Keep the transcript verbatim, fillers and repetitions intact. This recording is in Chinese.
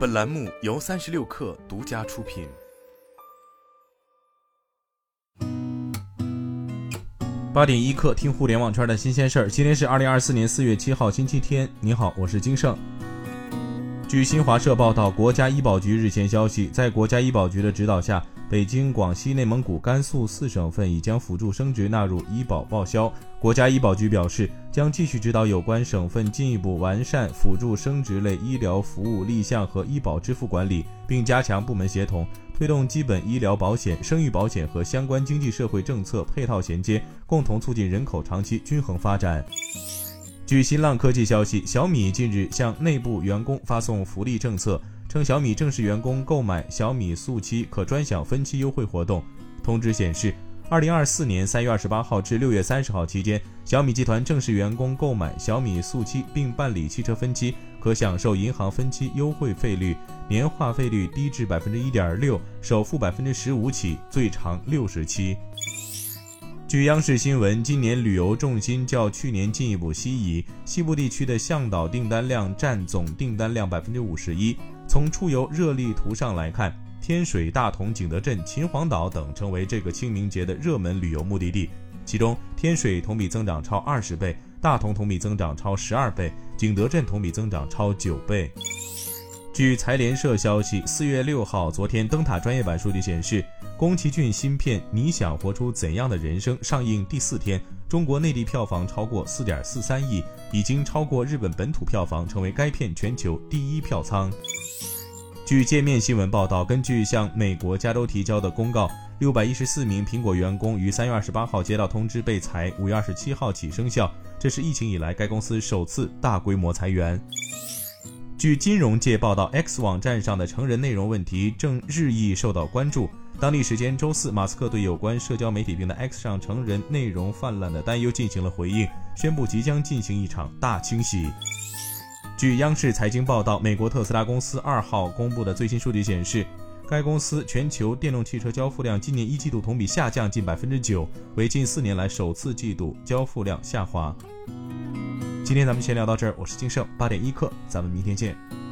本栏目由三十六氪独家出品。 八点一刻，听互联网圈的新鲜事儿。今天是二零二四年四月七号，星期天。你好，我是金盛。据新华社报道，国家医保局日前消息，在国家医保局的指导下，北京、广西、内蒙古、甘肃四省份已将辅助生殖纳入医保报销。国家医保局表示，将继续指导有关省份进一步完善辅助生殖类医疗服务立项和医保支付管理，并加强部门协同，推动基本医疗保险、生育保险和相关经济社会政策配套衔接，共同促进人口长期均衡发展。据新浪科技消息，小米近日向内部员工发送福利政策，称小米正式员工购买小米速七可专享分期优惠活动。通知显示，二零二四年三月二十八号至六月三十号期间，小米集团正式员工购买小米速七并办理汽车分期，可享受银行分期优惠费率，年化费率低至 百分之一点六， 首付 百分之十五 起，最长六十期。据央视新闻，今年旅游重心较去年进一步西移，西部地区的向导订单量占总订单量 百分之五十一。从出游热力图上来看，天水、大同、景德镇、秦皇岛等成为这个清明节的热门旅游目的地。其中，天水同比增长超二十倍，大同同比增长超十二倍，景德镇同比增长超九倍。据财联社消息，四月六号，昨天灯塔专业版数据显示，宫崎骏新片《你想活出怎样的人生》上映第四天，中国内地票房超过 四点四三亿，已经超过日本本土票房，成为该片全球第一票仓。据界面新闻报道，根据向美国加州提交的公告，六百一十四名苹果员工于三月二十八号接到通知被裁，五月二十七号起生效，这是疫情以来该公司首次大规模裁员。据金融界报道， X 网站上的成人内容问题正日益受到关注。当地时间周四，马斯克对有关社交媒体平台 X 上成人内容泛滥的担忧进行了回应，宣布即将进行一场大清洗。据央视财经报道，美国特斯拉公司二号公布的最新数据显示，该公司全球电动汽车交付量今年一季度同比下降近 百分之九， 为近四年来首次季度交付量下滑。今天咱们先聊到这儿，我是金盛，八点一刻，咱们明天见。